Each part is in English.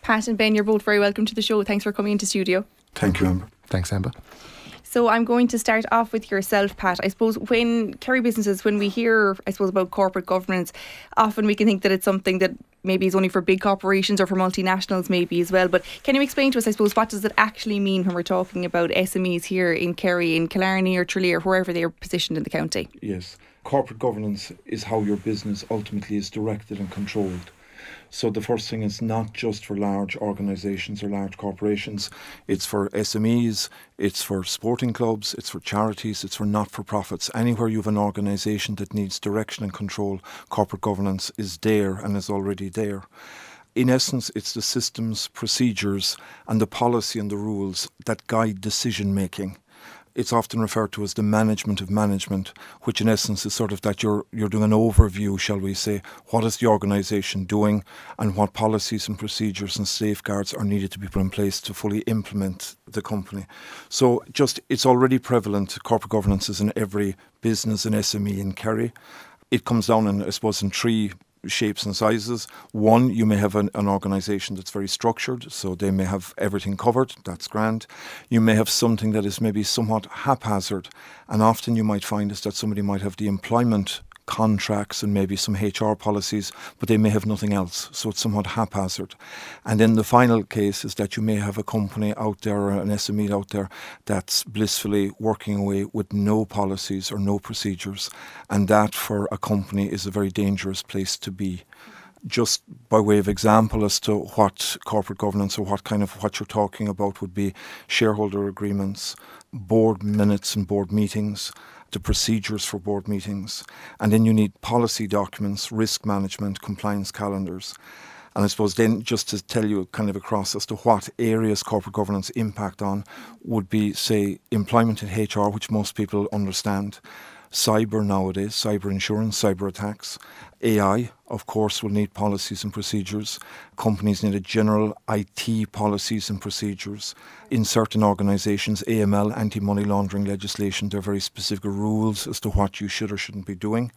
Pat and Ben, you're both very welcome to the show. Thanks for coming into studio. Thank you, Amber. Thanks, Amber. So I'm going to start off with yourself, Pat. I suppose when Kerry businesses, when we hear, I suppose, about corporate governance, often we can think that it's something that maybe is only for big corporations or for multinationals maybe as well. But can you explain to us, I suppose, what does it actually mean when we're talking about SMEs here in Kerry, in Killarney or Tralee or wherever they are positioned in the county? Yes. Corporate governance is how your business ultimately is directed and controlled. So the first thing is not just for large organisations or large corporations. It's for SMEs, it's for sporting clubs, it's for charities, it's for not-for-profits. Anywhere you have an organisation that needs direction and control, corporate governance is there and is already there. In essence, it's the systems, procedures and the policy and the rules that guide decision making. It's often referred to as the management of management, which in essence is sort of that you're doing an overview, shall we say, what is the organisation doing and what policies and procedures and safeguards are needed to be put in place to fully implement the company. So it's already prevalent. Corporate governance is in every business and SME in Kerry. It comes down in, I suppose, in three shapes and sizes. One, you may have an organisation that's very structured, so they may have everything covered, that's grand. You may have something that is maybe somewhat haphazard, and often you might find is that somebody might have the employment contracts and maybe some HR policies, but they may have nothing else, so it's somewhat haphazard. And then the final case is that you may have a company out there or an SME out there that's blissfully working away with no policies or no procedures, and that for a company is a very dangerous place to be. Just by way of example as to what corporate governance or what you're talking about would be shareholder agreements, board minutes and board meetings, the procedures for board meetings, and then you need policy documents, risk management, compliance calendars. And I suppose then just to tell you kind of across as to what areas corporate governance impact on would be, say, employment and HR, which most people understand, cyber nowadays, cyber insurance, cyber attacks, AI, of course, will need policies and procedures. Companies need a general IT policies and procedures. In certain organisations, AML, anti-money laundering legislation, there are very specific rules as to what you should or shouldn't be doing.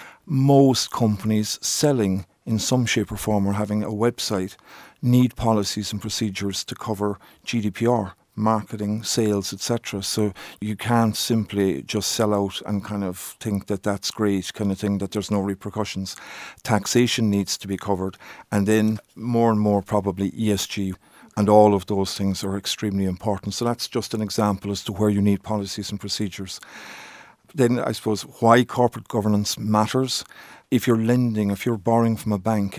Most companies selling in some shape or form or having a website need policies and procedures to cover GDPR, marketing, sales, etc. So you can't simply just sell out and kind of think that that's great, kind of thing, that there's no repercussions. Taxation needs to be covered, and then more and more probably ESG, and all of those things are extremely important. So that's just an example as to where you need policies and procedures. Then I suppose why corporate governance matters. If you're lending, if you're borrowing from a bank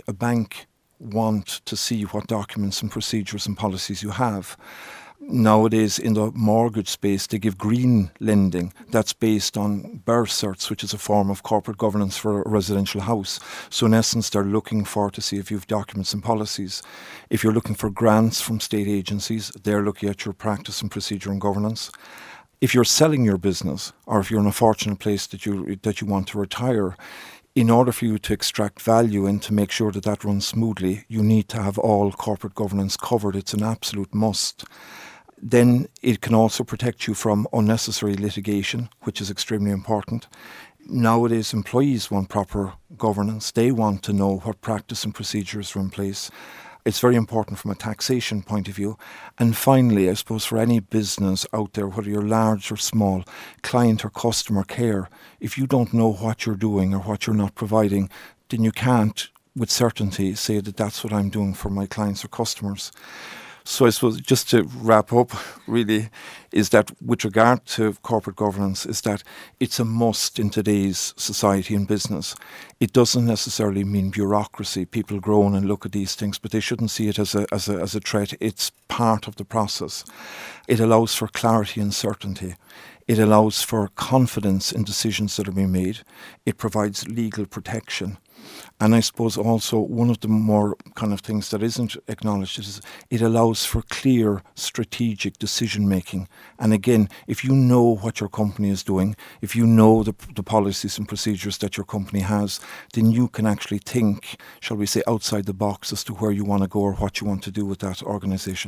want to see what documents and procedures and policies you have. Nowadays, in the mortgage space, they give green lending that's based on BERS certs, which is a form of corporate governance for a residential house. So in essence, they're looking to see if you have documents and policies. If you're looking for grants from state agencies, they're looking at your practice and procedure and governance. If you're selling your business, or if you're in a fortunate place that you want to retire, in order for you to extract value and to make sure that that runs smoothly, you need to have all corporate governance covered. It's an absolute must. Then it can also protect you from unnecessary litigation, which is extremely important. Nowadays, employees want proper governance. They want to know what practice and procedures are in place. It's very important from a taxation point of view. And finally, I suppose for any business out there, whether you're large or small, client or customer care, if you don't know what you're doing or what you're not providing, then you can't with certainty say that that's what I'm doing for my clients or customers. So I suppose just to wrap up really is that with regard to corporate governance is that it's a must in today's society and business. It doesn't necessarily mean bureaucracy. People groan and look at these things, but they shouldn't see it as a threat. It's part of the process. It allows for clarity and certainty. It allows for confidence in decisions that are being made. It provides legal protection. And I suppose also one of the more kind of things that isn't acknowledged is it allows for clear strategic decision making. And again, if you know what your company is doing, if you know the policies and procedures that your company has, then you can actually think, shall we say, outside the box as to where you want to go or what you want to do with that organisation.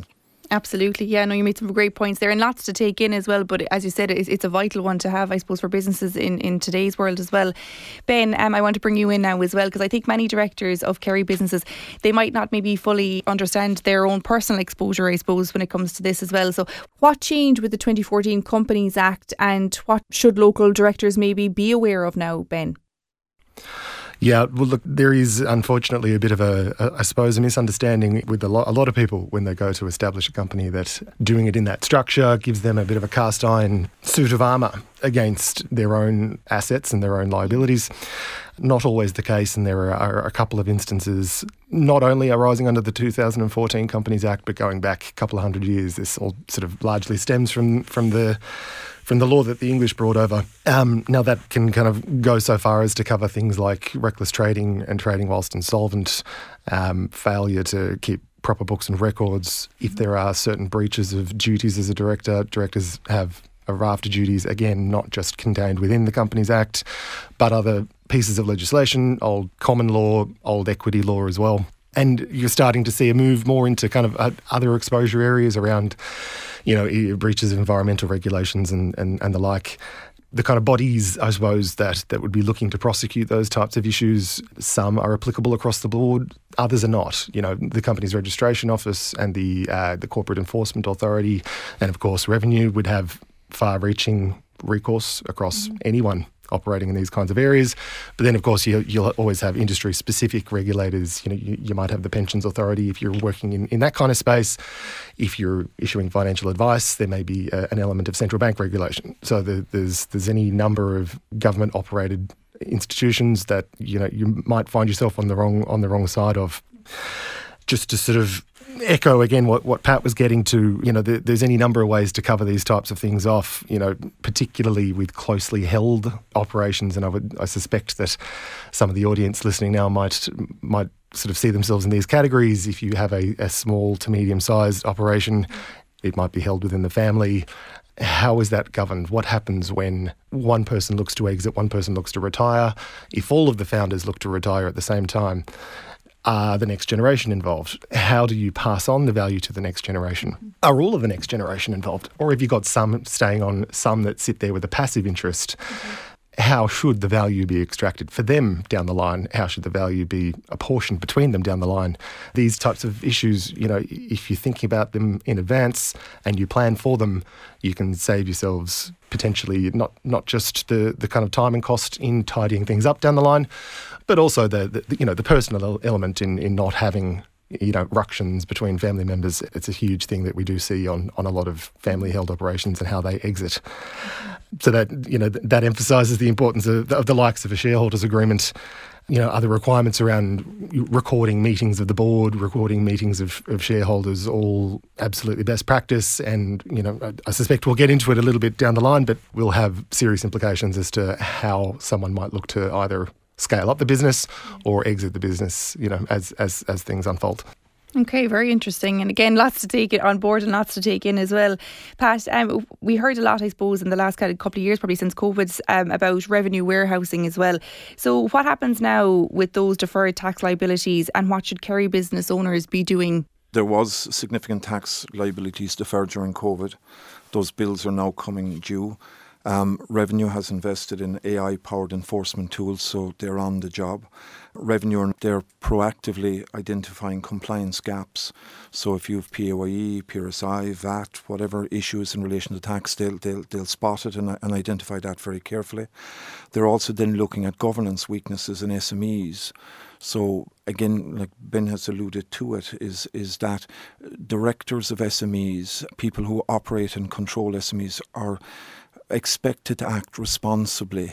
Absolutely. Yeah, no, you made some great points there and lots to take in as well. But as you said, it's a vital one to have, I suppose, for businesses in today's world as well. Ben, I want to bring you in now as well, because I think many directors of Kerry businesses, they might not maybe fully understand their own personal exposure, I suppose, when it comes to this as well. So what changed with the 2014 Companies Act, and what should local directors maybe be aware of now, Ben? Yeah, well, look, there is unfortunately a bit of I suppose, a misunderstanding with a lot of people when they go to establish a company, that doing it in that structure gives them a bit of a cast iron suit of armour against their own assets and their own liabilities. Not always the case, and there are a couple of instances, not only arising under the 2014 Companies Act, but going back a couple of hundred years. This all sort of largely stems from the law that the English brought over. Now that can kind of go so far as to cover things like reckless trading and trading whilst insolvent, failure to keep proper books and records. If there are certain breaches of duties as a director, directors have a raft of duties, again, not just contained within the Companies Act, but other pieces of legislation, old common law, old equity law as well. And you're starting to see a move more into kind of other exposure areas around, breaches of environmental regulations and the like. The kind of bodies, I suppose, that would be looking to prosecute those types of issues, some are applicable across the board, others are not. The Companies Registration Office and the Corporate Enforcement Authority, and of course Revenue, would have far-reaching recourse across anyone operating in these kinds of areas. But then, of course, you'll always have industry-specific regulators. You might have the Pensions Authority if you're working in that kind of space. If you're issuing financial advice, there may be an element of central bank regulation. So there's any number of government-operated institutions that you might find yourself on the wrong side of. Just to sort of echo again what Pat was getting to, there's any number of ways to cover these types of things off, particularly with closely held operations. And I suspect that some of the audience listening now might sort of see themselves in these categories. If you have a small to medium-sized operation, it might be held within the family. How is that governed? What happens when one person looks to exit, one person looks to retire? If all of the founders look to retire at the same time, are the next generation involved? How do you pass on the value to the next generation? Are all of the next generation involved? Or have you got some staying on, some that sit there with a passive interest? How should the value be extracted for them down the line? How should the value be apportioned between them down the line? These types of issues, if you're thinking about them in advance and you plan for them, you can save yourselves potentially not just the kind of time and cost in tidying things up down the line, but also the personal element in not having ructions between family members. It's a huge thing that we do see on a lot of family-held operations and how they exit. So that emphasises the importance of the likes of a shareholders agreement. Other requirements around recording meetings of the board, recording meetings of shareholders, all absolutely best practice. And, I suspect we'll get into it a little bit down the line, but will have serious implications as to how someone might look to either scale up the business or exit the business, as things unfold. Okay, very interesting. And again, lots to take it on board and lots to take in as well. Pat, we heard a lot, I suppose, in the last kind of couple of years, probably since COVID, about revenue warehousing as well. So what happens now with those deferred tax liabilities, and what should Kerry business owners be doing? There was significant tax liabilities deferred during COVID. Those bills are now coming due. Revenue has invested in AI-powered enforcement tools, so they're on the job. Revenue, they're proactively identifying compliance gaps. So if you have PAYE, PRSI, VAT, whatever issues in relation to tax, they'll spot it and identify that very carefully. They're also then looking at governance weaknesses in SMEs. So again, like Ben has alluded to it, is that directors of SMEs, people who operate and control SMEs, are expected to act responsibly.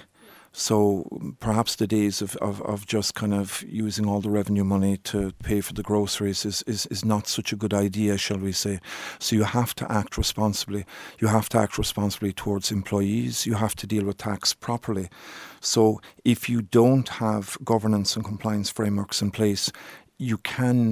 So perhaps the days of just kind of using all the revenue money to pay for the groceries is not such a good idea, shall we say. So you have to act responsibly. You have to act responsibly towards employees. You have to deal with tax properly. So if you don't have governance and compliance frameworks in place, you can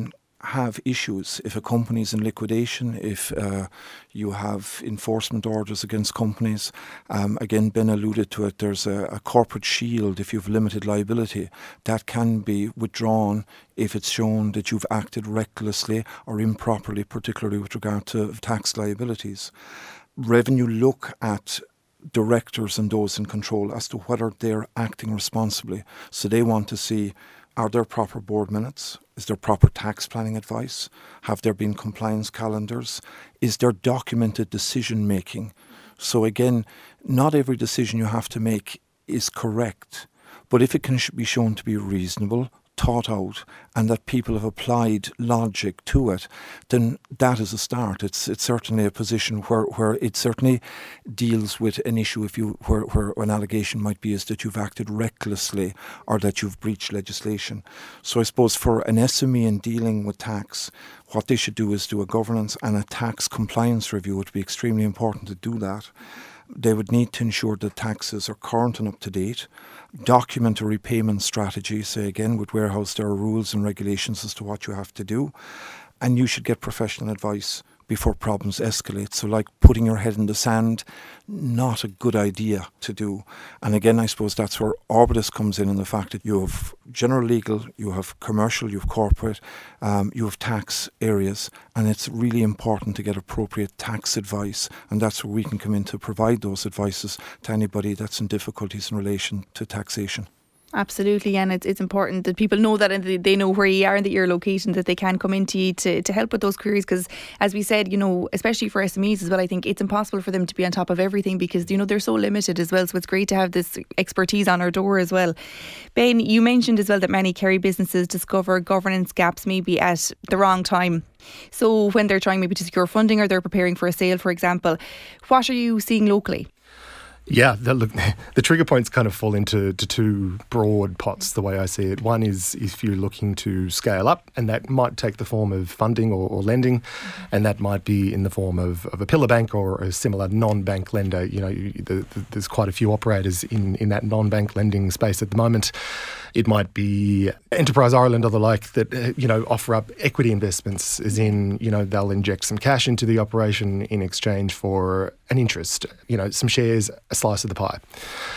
have issues, if a company is in liquidation, if you have enforcement orders against companies, again, Ben alluded to it, there's a corporate shield if you have limited liability. That can be withdrawn if it's shown that you've acted recklessly or improperly, particularly with regard to tax liabilities. Revenue look at directors and those in control as to whether they're acting responsibly. So they want to see, are there proper board minutes? Is there proper tax planning advice? Have there been compliance calendars? Is there documented decision making? So again, not every decision you have to make is correct, but if it can be shown to be reasonable, thought out, and that people have applied logic to it, then that is a start. It's certainly a position where it certainly deals with an issue where an allegation might be is that you've acted recklessly or that you've breached legislation. So I suppose for an SME in dealing with tax, what they should do is do a governance and a tax compliance review. It would be extremely important to do that. They would need to ensure that taxes are current and up to date. Document a repayment strategy. Say again, with warehouse there are rules and regulations as to what you have to do. And you should get professional advice before problems escalate. So like putting your head in the sand, not a good idea to do. And again, I suppose that's where Orbidus comes in the fact that you have general legal, you have commercial, you have corporate, you have tax areas, and it's really important to get appropriate tax advice. And that's where we can come in to provide those advices to anybody that's in difficulties in relation to taxation. Absolutely, and it's important that people know that and they know where you are and that you're located, that they can come into you to help with those queries, because as we said, especially for SMEs as well, I think it's impossible for them to be on top of everything because, they're so limited as well. So it's great to have this expertise on our door as well. Ben, you mentioned as well that many Kerry businesses discover governance gaps maybe at the wrong time. So when they're trying maybe to secure funding or they're preparing for a sale, for example, what are you seeing locally? Yeah, the trigger points kind of fall into two broad pots, the way I see it. One is if you're looking to scale up, and that might take the form of funding or lending, and that might be in the form of a pillar bank or a similar non-bank lender. There's quite a few operators in that non-bank lending space at the moment. It might be Enterprise Ireland or the like that, offer up equity investments, as in, they'll inject some cash into the operation in exchange for an interest, some shares, a slice of the pie.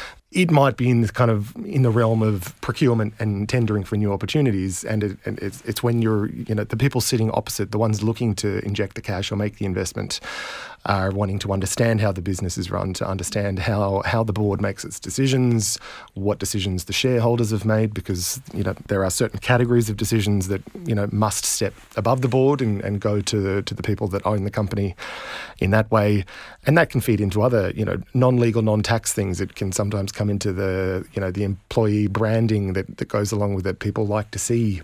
It might be in the realm of procurement and tendering for new opportunities, and it's when you're, the people sitting opposite, the ones looking to inject the cash or make the investment, are wanting to understand how the business is run, to understand how the board makes its decisions, what decisions the shareholders have made, because there are certain categories of decisions that must step above the board and go to the people that own the company in that way, and that can feed into other non-legal, non-tax things. It can sometimes come into the the employee branding that goes along with it. People like to see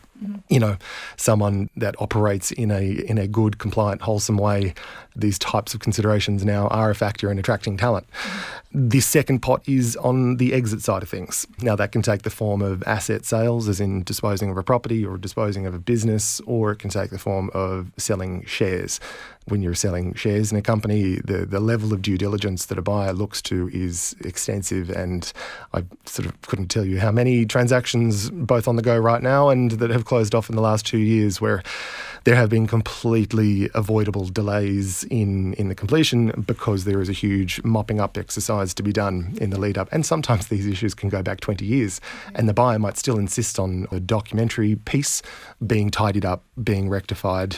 someone that operates in a good, compliant, wholesome way. These types of considerations now are a factor in attracting talent. The second pot is on the exit side of things. Now, that can take the form of asset sales, as in disposing of a property or disposing of a business, or it can take the form of selling shares. When you're selling shares in a company, the level of due diligence that a buyer looks to is extensive, and I sort of couldn't tell you how many transactions, both on the go right now and that have closed off in the last 2 years, where there have been completely avoidable delays in the completion because there is a huge mopping up exercise to be done in the lead up. And sometimes these issues can go back 20 years, and the buyer might still insist on a documentary piece being tidied up, being rectified,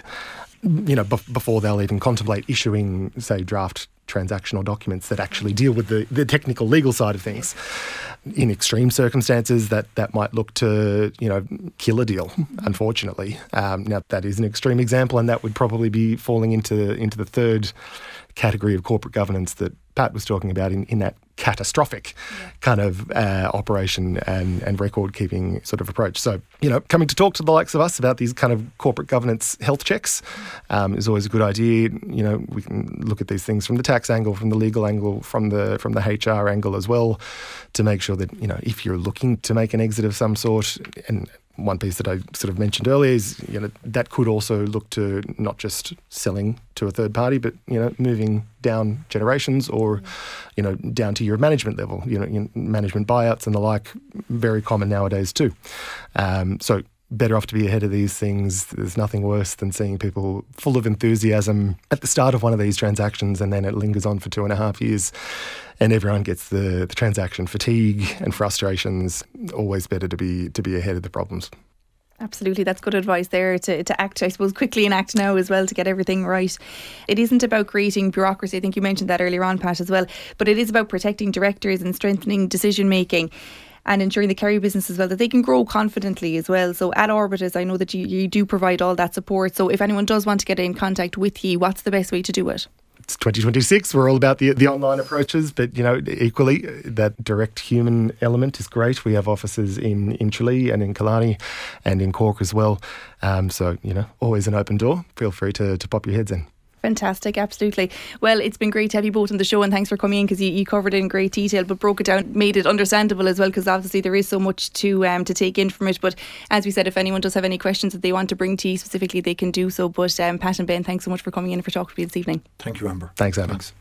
before they'll even contemplate issuing, say, draft transactional documents that actually deal with the technical legal side of things. In extreme circumstances, that might look to, kill a deal, unfortunately. Now, that is an extreme example, and that would probably be falling into the third category of corporate governance that Pat was talking about in that catastrophic kind of operation and record-keeping sort of approach. So, coming to talk to the likes of us about these kind of corporate governance health checks is always a good idea. We can look at these things from the tax angle, from the legal angle, from the HR angle as well, to make sure that, if you're looking to make an exit of some sort, and one piece that I sort of mentioned earlier is, that could also look to not just selling to a third party, but, moving down generations or, down to your management level, management buyouts and the like, very common nowadays too. So better off to be ahead of these things. There's nothing worse than seeing people full of enthusiasm at the start of one of these transactions, and then it lingers on for 2.5 years, and everyone gets the transaction fatigue and frustrations. Always better to be ahead of the problems. Absolutely, that's good advice there, to act, I suppose, quickly and act now as well to get everything right. It isn't about creating bureaucracy. I think you mentioned that earlier on, Pat, as well. But it is about protecting directors and strengthening decision making and ensuring the Kerry business as well, that they can grow confidently as well. So at Orbitus, I know that you do provide all that support. So if anyone does want to get in contact with you, what's the best way to do it? It's 2026. We're all about the online approaches, but equally that direct human element is great. We have offices in Tralee and in Killarney and in Cork as well. So always an open door. Feel free to pop your heads in. Fantastic, absolutely. Well, it's been great to have you both on the show, and thanks for coming in, because you covered it in great detail but broke it down, made it understandable as well, because obviously there is so much to take in from it. But as we said, if anyone does have any questions that they want to bring to you specifically, they can do so. But Pat and Ben, thanks so much for coming in and for talking to me this evening. Thank you, Amber. Thanks, Amber. Thanks.